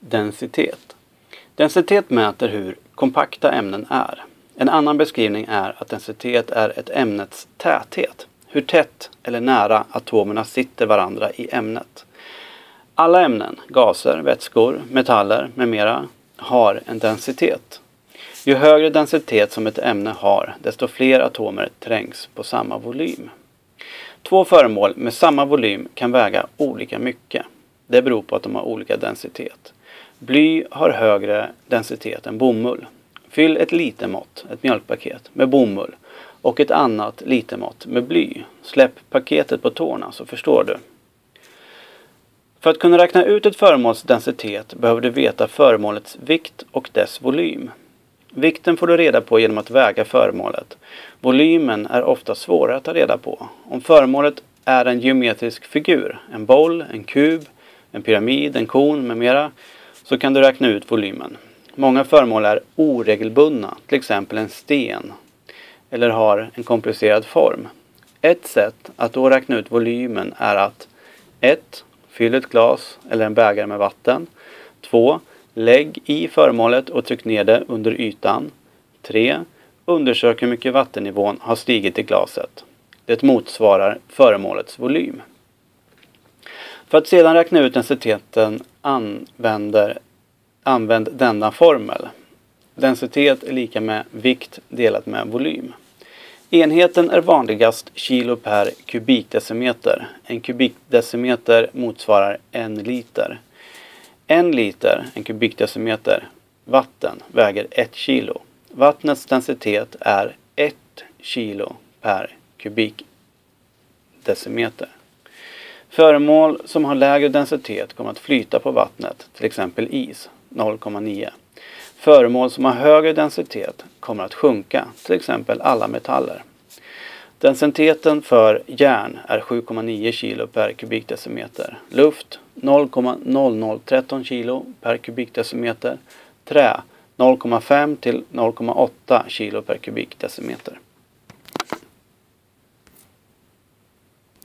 Densitet. Densitet mäter hur kompakta ämnen är. En annan beskrivning är att densitet är ett ämnets täthet. Hur tätt eller nära atomerna sitter varandra i ämnet. Alla ämnen, gaser, vätskor, metaller med mera har en densitet. Ju högre densitet som ett ämne har, desto fler atomer trängs på samma volym. Två föremål med samma volym kan väga olika mycket. Det beror på att de har olika densitet. Bly har högre densitet än bomull. Fyll ett litermått, ett mjölkpaket, med bomull och ett annat litermått med bly. Släpp paketet på tårna så förstår du. För att kunna räkna ut ett föremåls densitet behöver du veta föremålets vikt och dess volym. Vikten får du reda på genom att väga föremålet. Volymen är ofta svårare att ta reda på. Om föremålet är en geometrisk figur, en boll, en kub, en pyramid, en kon med mera, så kan du räkna ut volymen. Många föremål är oregelbundna, till exempel en sten, eller har en komplicerad form. Ett sätt att då räkna ut volymen är att 1. Fyll ett glas eller en bägare med vatten. 2. Lägg i föremålet och tryck ner det under ytan. 3. Undersök hur mycket vattennivån har stigit i glaset. Det motsvarar föremålets volym. För att sedan räkna ut densiteten använd denna formel. Densitet är lika med vikt delat med volym. Enheten är vanligast kilo per kubikdecimeter. En kubikdecimeter motsvarar 1 liter. 1 liter, en kubikdecimeter, vatten väger 1 kilo. Vattnets densitet är 1 kilo per kubikdecimeter. Föremål som har lägre densitet kommer att flyta på vattnet, till exempel is, 0,9. Föremål som har högre densitet kommer att sjunka, till exempel alla metaller. Densiteten för järn är 7,9 kilo per kubikdecimeter. Luft 0,0013 kilo per kubikdecimeter. Trä 0,5 till 0,8 kilo per kubikdecimeter.